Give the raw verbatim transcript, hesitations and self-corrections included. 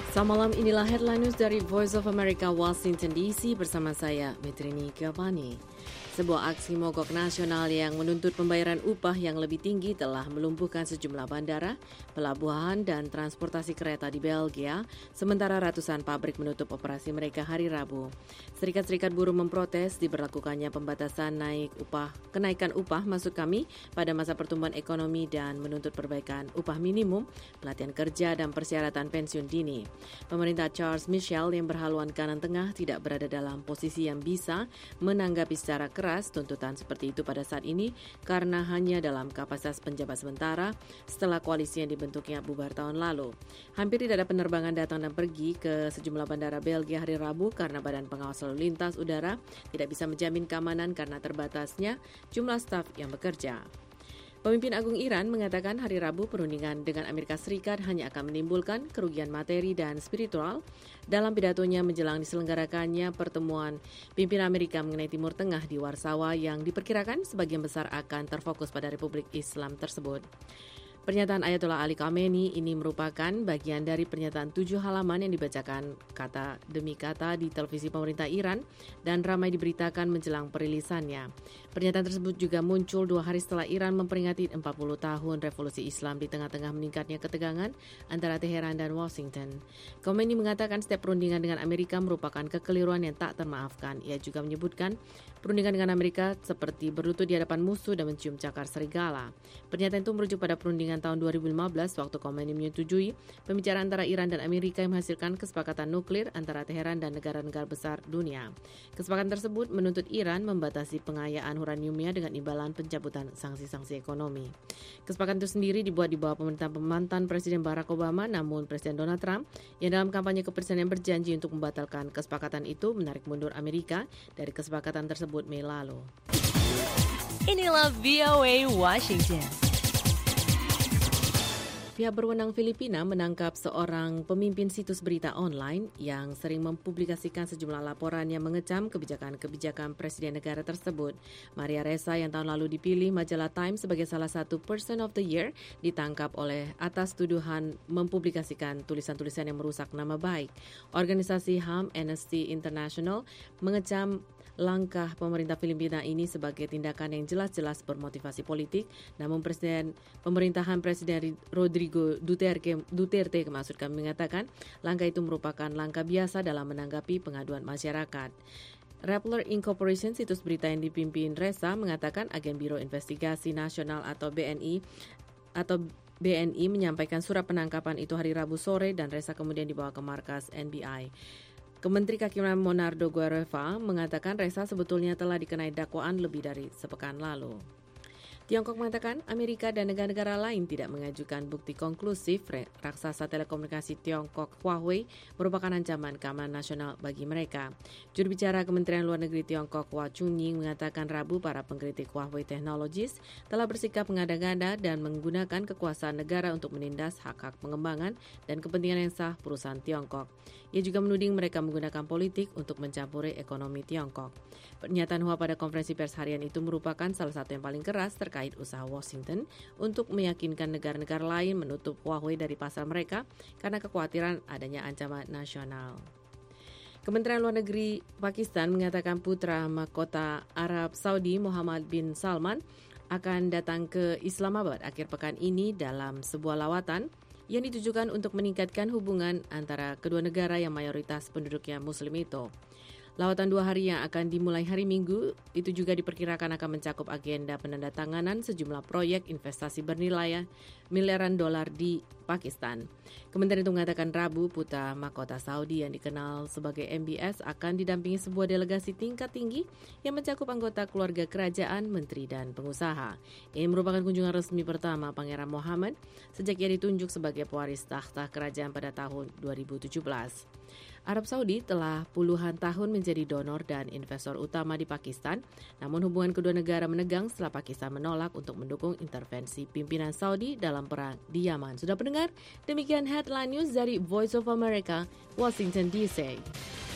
Selamat malam, inilah headline news dari Voice of America Washington D C bersama saya, Metrini Giovanni. Sebuah aksi mogok nasional yang menuntut pembayaran upah yang lebih tinggi telah melumpuhkan sejumlah bandara, pelabuhan, dan transportasi kereta di Belgia, sementara ratusan pabrik menutup operasi mereka hari Rabu. Serikat-serikat buruh memprotes diberlakukannya pembatasan naik upah, kenaikan upah maksud kami pada masa pertumbuhan ekonomi dan menuntut perbaikan upah minimum, pelatihan kerja, dan persyaratan pensiun dini. Pemerintah Charles Michel yang berhaluan kanan tengah tidak berada dalam posisi yang bisa menanggapi secara keras tuntutan seperti itu pada saat ini karena hanya dalam kapasitas penjabat sementara setelah koalisi yang dibentuknya bubar tahun lalu. Hampir tidak ada penerbangan datang dan pergi ke sejumlah bandara Belgia hari Rabu karena Badan Pengawas Lalu Lintas Udara tidak bisa menjamin keamanan karena terbatasnya jumlah staf yang bekerja. Pemimpin Agung Iran mengatakan hari Rabu perundingan dengan Amerika Serikat hanya akan menimbulkan kerugian materi dan spiritual. Dalam pidatonya menjelang diselenggarakannya pertemuan pimpinan Amerika mengenai Timur Tengah di Warsawa yang diperkirakan sebagian besar akan terfokus pada Republik Islam tersebut. Pernyataan Ayatollah Ali Khamenei ini merupakan bagian dari pernyataan tujuh halaman yang dibacakan kata demi kata di televisi pemerintah Iran dan ramai diberitakan menjelang perilisannya. Pernyataan tersebut juga muncul dua hari setelah Iran memperingati empat puluh tahun revolusi Islam di tengah-tengah meningkatnya ketegangan antara Teheran dan Washington. Khamenei mengatakan setiap perundingan dengan Amerika merupakan kekeliruan yang tak termaafkan. Ia juga menyebutkan perundingan dengan Amerika seperti berlutut di hadapan musuh dan mencium cakar serigala. Pernyataan itu merujuk pada perundingan tahun dua ribu lima belas waktu Khamenei menyetujui pembicaraan antara Iran dan Amerika yang menghasilkan kesepakatan nuklir antara Teheran dan negara-negara besar dunia. Kesepakatan tersebut menuntut Iran membatasi pengayaan uraniumnya dengan imbalan pencabutan sanksi-sanksi ekonomi. Kesepakatan itu sendiri dibuat di bawah pemerintahan mantan Presiden Barack Obama, namun Presiden Donald Trump yang dalam kampanye kepresidenan berjanji untuk membatalkan kesepakatan itu menarik mundur Amerika dari kesepakatan tersebut Mei lalu. Inilah V O A Washington. Pihak berwenang Filipina menangkap seorang pemimpin situs berita online yang sering mempublikasikan sejumlah laporan yang mengecam kebijakan-kebijakan presiden negara tersebut. Maria Ressa yang tahun lalu dipilih majalah Time sebagai salah satu Person of the Year ditangkap oleh atas tuduhan mempublikasikan tulisan-tulisan yang merusak nama baik. Organisasi H A M Amnesty International mengecam langkah pemerintah Filipina ini sebagai tindakan yang jelas-jelas bermotivasi politik, namun Presiden pemerintahan Presiden Rodrigo Duterte, Duterte maksud kami mengatakan langkah itu merupakan langkah biasa dalam menanggapi pengaduan masyarakat. Rappler Incorporation, situs berita yang dipimpin Ressa, mengatakan agen Biro Investigasi Nasional atau B N I atau B N I menyampaikan surat penangkapan itu hari Rabu sore dan Ressa kemudian dibawa ke markas N B I. Kementeri Kehakiman Monardo Guerreva mengatakan Ressa sebetulnya telah dikenai dakwaan lebih dari sepekan lalu. Tiongkok mengatakan Amerika dan negara-negara lain tidak mengajukan bukti konklusif raksasa telekomunikasi Tiongkok Huawei merupakan ancaman keamanan nasional bagi mereka. Juru bicara Kementerian Luar Negeri Tiongkok Hua Chunying mengatakan Rabu para pengkritik Huawei Technologies telah bersikap mengada-ngada dan menggunakan kekuasaan negara untuk menindas hak-hak pengembangan dan kepentingan yang sah perusahaan Tiongkok. Ia juga menuding mereka menggunakan politik untuk mencampuri ekonomi Tiongkok. Pernyataan Hua pada konferensi pers harian itu merupakan salah satu yang paling keras terkait terkait usaha Washington untuk meyakinkan negara-negara lain menutup Huawei dari pasar mereka karena kekhawatiran adanya ancaman nasional. Kementerian Luar Negeri Pakistan mengatakan putra mahkota Arab Saudi Muhammad bin Salman akan datang ke Islamabad akhir pekan ini dalam sebuah lawatan yang ditujukan untuk meningkatkan hubungan antara kedua negara yang mayoritas penduduknya Muslim itu. Lawatan dua hari yang akan dimulai hari Minggu itu juga diperkirakan akan mencakup agenda penandatanganan sejumlah proyek investasi bernilai miliaran dolar di Pakistan. Kementerian itu mengatakan Rabu putra mahkota Saudi yang dikenal sebagai M B S akan didampingi sebuah delegasi tingkat tinggi yang mencakup anggota keluarga kerajaan, menteri, dan pengusaha. Ini merupakan kunjungan resmi pertama Pangeran Muhammad sejak ia ditunjuk sebagai pewaris tahta kerajaan pada tahun dua ribu tujuh belas. Arab Saudi telah puluhan tahun menjadi donor dan investor utama di Pakistan, namun hubungan kedua negara menegang setelah Pakistan menolak untuk mendukung intervensi pimpinan Saudi dalam perang di Yaman. Sudah pendengar? Demikian headline news dari Voice of America, Washington D C.